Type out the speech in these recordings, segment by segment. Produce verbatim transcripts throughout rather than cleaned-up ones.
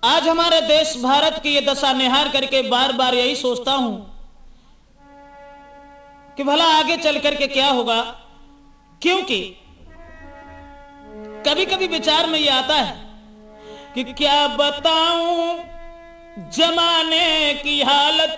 आज हमारे देश भारत की ये दशा निहार करके बार बार यही सोचता हूं कि भला आगे चल करके क्या होगा। क्योंकि कभी कभी विचार में ये आता है कि क्या बताऊं जमाने की हालत,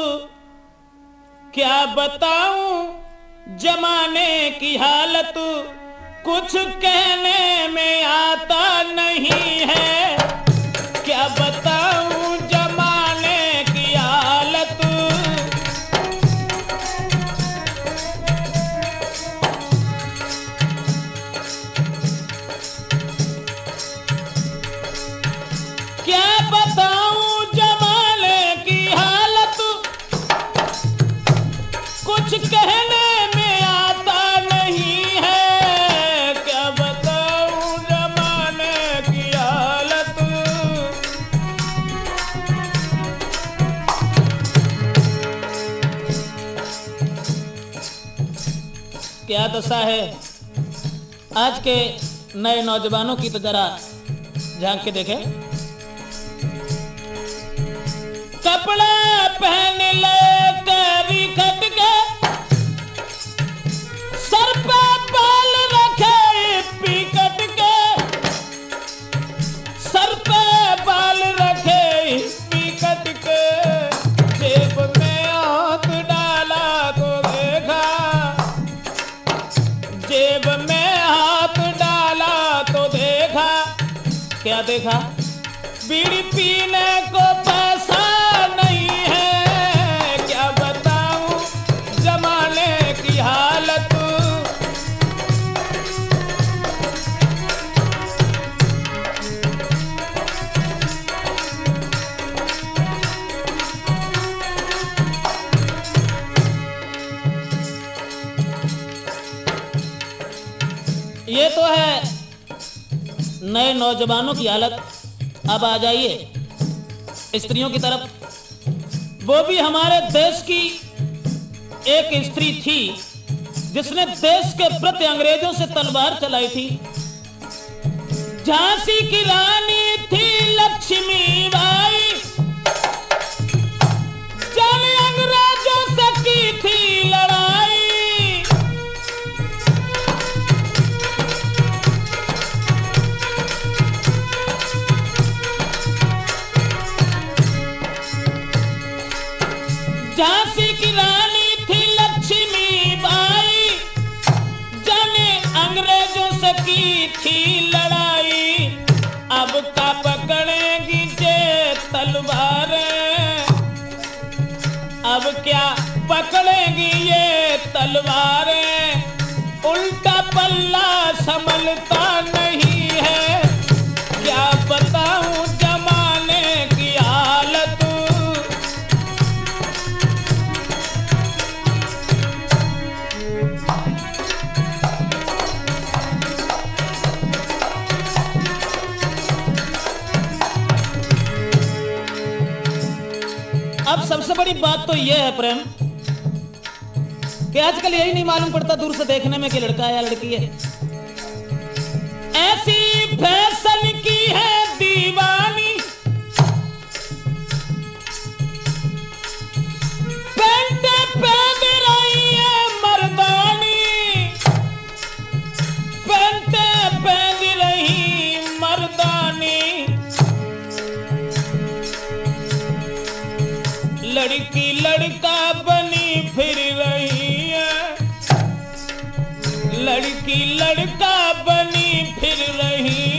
क्या बताऊं जमाने की हालत, कुछ कहने में आता नहीं है। क्या बताऊं जमाने की हालत, क्या बताऊं जमाने की हालत, कुछ कहने में आता नहीं है। क्या बताऊं जमाने की हालत, क्या दशा है आज के नए नौजवानों की, तो जरा झांक के देखें। कपड़ा पहन ले तेरी खट के, सर पे बाल रखे पिकट के, सर पे बाल रखे पिकट के, जेब में हाथ डाला तो देखा, जेब में हाथ डाला तो देखा। क्या देखा? बीड़ी पीने को पैसा नहीं है। क्या बताऊं जमाने की हालत, ये तो है नए नौजवानों की हालत। अब आ जाइए स्त्रियों की तरफ। वो भी हमारे देश की एक स्त्री थी जिसने देश के प्रति अंग्रेजों से तलवार चलाई थी। झांसी की रानी थी लक्ष्मीबाई, जाने अंग्रेजों से की थी लड़ाई। झांसी की रानी थी लक्ष्मीबाई, जाने अंग्रेजों से की थी लड़ाई। अब का पकड़ेगी ये तलवारें, अब क्या पकड़ेगी ये तलवारें, उल्टा पल्ला संभलता नहीं है। क्या बताऊं जमाने की हालत, अब सबसे बड़ी बात तो यह है प्रेम कि आजकल यही नहीं मालूम पड़ता दूर से देखने में कि लड़का है या लड़की है। ऐसी फैशन की है दीवानी, पैंटे पहन रही है मर्दानी, पैंटे पहन रही मर्दानी। लड़की लड़का बनी फिर रही है, लड़की लड़का बनी फिर रही